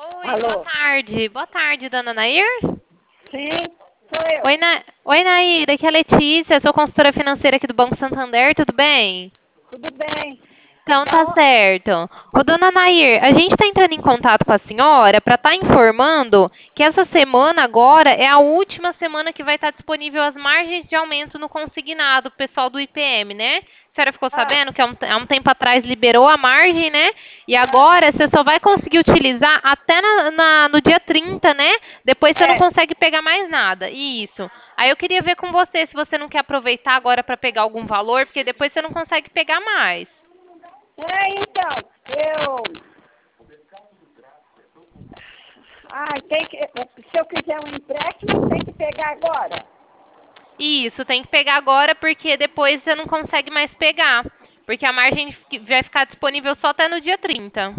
Oi, boa Alô? tarde. Boa tarde, dona Nair. Sim, sou eu. Oi, Nair. Aqui é a Letícia, sou consultora financeira aqui do Banco Santander, tudo bem? Tudo bem? Então tá Da on- certo. Ô, dona Nair, a gente está entrando em contato com a senhora para estar informando que essa semana agora é a última semana que vai estar disponível as margens de aumento no consignado, pessoal do IPM, né? A senhora ficou Ah, sabendo que há um tempo atrás liberou a margem, né? E ah, agora você só vai conseguir utilizar até no dia 30, né? Depois você não é. consegue pegar mais nada. Isso. Aí eu queria ver com você se você não quer aproveitar agora para pegar algum valor, porque depois você não consegue pegar mais. Então, eu. Se eu quiser um empréstimo, tem que pegar agora. Isso, tem que pegar agora porque depois você não consegue mais pegar. Porque a margem vai ficar disponível só até no dia 30.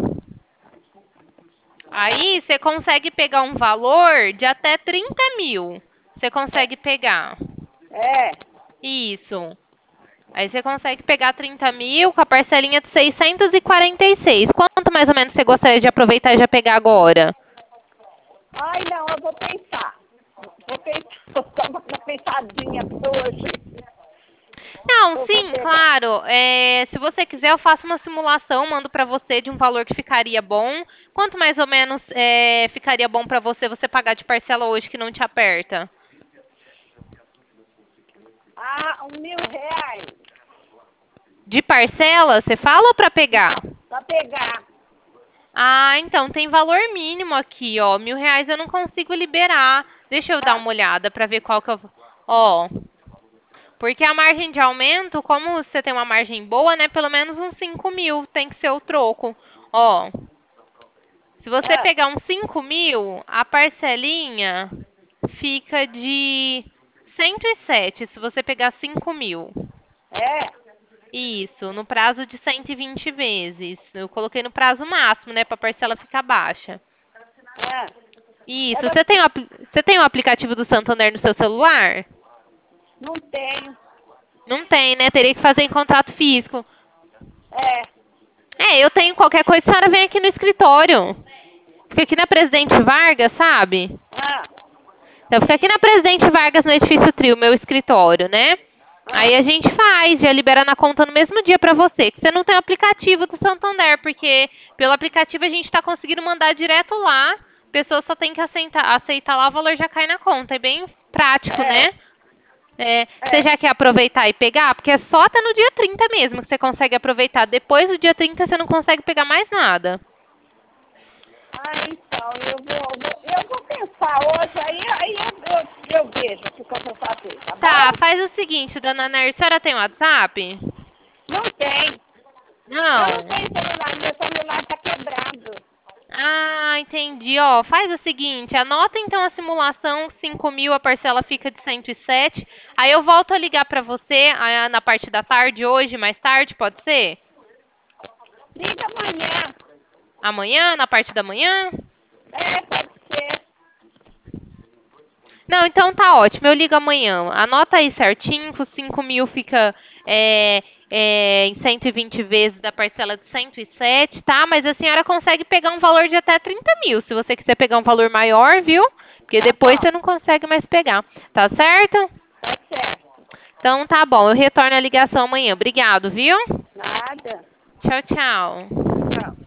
Aí você consegue pegar um valor de até 30 mil. Você consegue pegar. É. Isso. Aí você consegue pegar 30 mil com a parcelinha de 646. Quanto mais ou menos você gostaria de aproveitar e já pegar agora? Ai, não, eu vou pensar. Vou pensar. Vou dar uma pensadinha hoje. Não, Eu vou sim, pegar. claro. Se você quiser, eu faço uma simulação, mando para você de um valor que ficaria bom. Quanto mais ou menos ficaria bom para você pagar de parcela hoje que não te aperta? Ah, R$ 1.000. De parcela, você fala ou para pegar? Não, pra pegar. Ah, então tem valor mínimo aqui, ó. R$ 1.000 eu não consigo liberar. Deixa eu dar Ah, uma olhada para ver qual que eu. Ó, porque a margem de aumento, como você tem uma margem boa, né? Pelo menos uns 5 mil tem que ser o troco. Ó. Se você ah, pegar uns 5 mil, a parcelinha fica de 107, se você pegar 5 mil. é. Isso, no prazo de 120 vezes. Eu coloquei no prazo máximo, né, para a parcela ficar baixa. Ah. Isso, Era, você tem o aplicativo do Santander no seu celular? não tenho. Não tem, né? Teria que fazer em contato físico. É. Eu tenho qualquer coisa, a senhora vem aqui no escritório. Fica aqui na Presidente Vargas, sabe? Ah, Então, fica aqui na Presidente Vargas, no Edifício Trio, meu escritório, né? ah, Aí a gente faz, já libera na conta no mesmo dia para você. Que você não tem o aplicativo do Santander, porque pelo aplicativo a gente está conseguindo mandar direto lá. A pessoa só tem que aceitar lá, o valor já cai na conta. É bem prático, é. né? Você É. já quer aproveitar e pegar? Porque é só até no dia 30 mesmo que você consegue aproveitar. Depois do dia 30 você não consegue pegar mais nada. Ah, então, eu vou pensar hoje, aí eu vejo o que eu vou fazer, tá Tá, bom? faz o seguinte, dona Nair, a senhora tem WhatsApp? Não tem. Eu não Não. tenho celular, meu celular tá quebrado. Ah, entendi. Ó, faz o seguinte, anota então a simulação, 5 mil, a parcela fica de 107. Aí eu volto a ligar para você na parte da tarde, hoje, mais tarde, pode ser? Liga amanhã. Amanhã, na parte da manhã? É, pode ser. Não, então tá ótimo, eu ligo amanhã. Anota aí certinho, que os 5 mil fica em 120 vezes da parcela de 107, tá? Mas a senhora consegue pegar um valor de até 30 mil, se você quiser pegar um valor maior, viu? Porque Tá depois você bom. não consegue mais pegar, tá certo? Tá certo. Então tá bom, eu retorno a ligação amanhã. Obrigado, viu? Nada. Tchau, tchau. Tchau.